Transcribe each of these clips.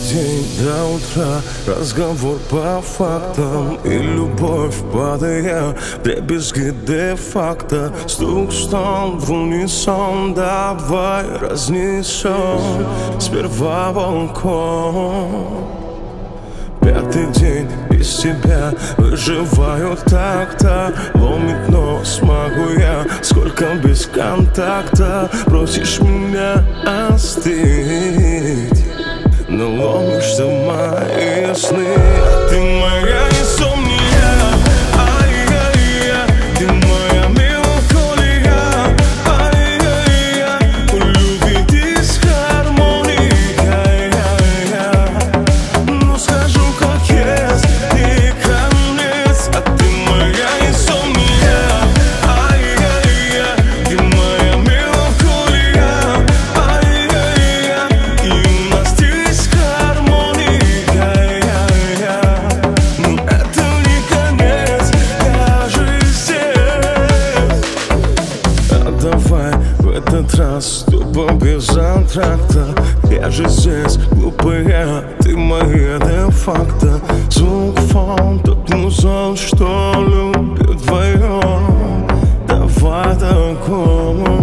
день до утра, разговор по фактам и любовь, падая в дребезги де-факто. Стук, стон в унисон, давай разнесем сперва балкон. Пятый день без тебя, выживаю так-то. Ломит нос, могу я, сколько без контакта. Просишь меня остыть, но ломишься в мои сны. А ты моя инсомния, ай-яй-яй. Ты моя меланхолия, ай-яй-яй. У любви дисгармония, ай-яй-яй. Но скажу как есть, не конец. А ты моя инсомния, ай-яй-яй. Ты моя меланхолия, ай-яй-яй. И у нас дисгармония, ай-яй-яй. Но это не конец, я же здесь. А давай в этот раз тупо без антракта. Я же здесь, глупая, ты моя де-факто. Звук, фон, тот музон, что любит вдвоем. Давай такому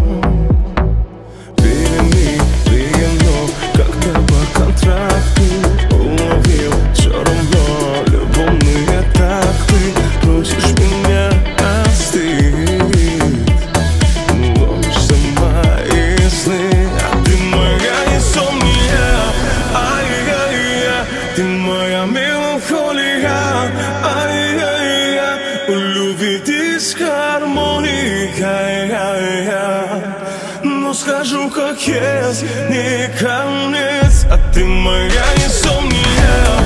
перемирие, как-то по контракту. Уловил все равно любовные такты. Просишь меня остыть, ломишься в мои сны. А ты моя инсомния, ай-яй-яй. Ты моя меланхолия, ай-яй-яй. У любви дисгармония, ай-яй-яй. Но скажу как есть, не конец. А ты моя инсомния,